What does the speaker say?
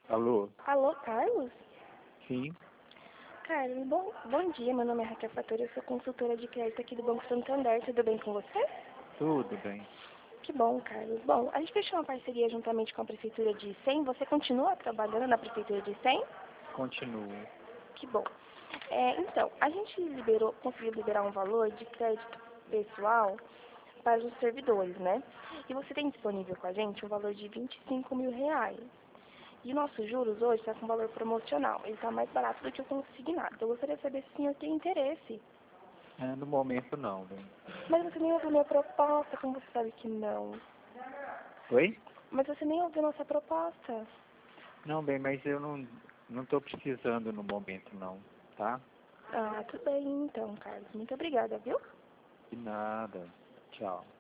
Alô? Alô, Carlos? Sim, Carlos, bom dia. Meu nome é Raquel Fatori, eu sou consultora de crédito aqui do Banco Santander. Tudo bem com você? tudo bem. Que bom, Carlos. Bom, a gente fechou uma parceria juntamente com a Prefeitura de Icém. Você continua trabalhando na Prefeitura de Icém? Continuo. Que bom. Então, a gente conseguiu liberar um valor de crédito pessoal para os servidores, né? E você tem disponível com a gente um valor de R$ 25.000. E o nosso juros hoje está com valor promocional. Ele está mais barato do que o consignado. Eu gostaria de saber se o senhor tem interesse. No momento não, bem. Mas você nem ouviu minha proposta, como você sabe que não? Oi? Mas você nem ouviu nossa proposta. Não, bem, mas eu não estou precisando no momento não, tá? Ah, tudo bem então, Carlos. Muito obrigada, viu? De nada. Tchau.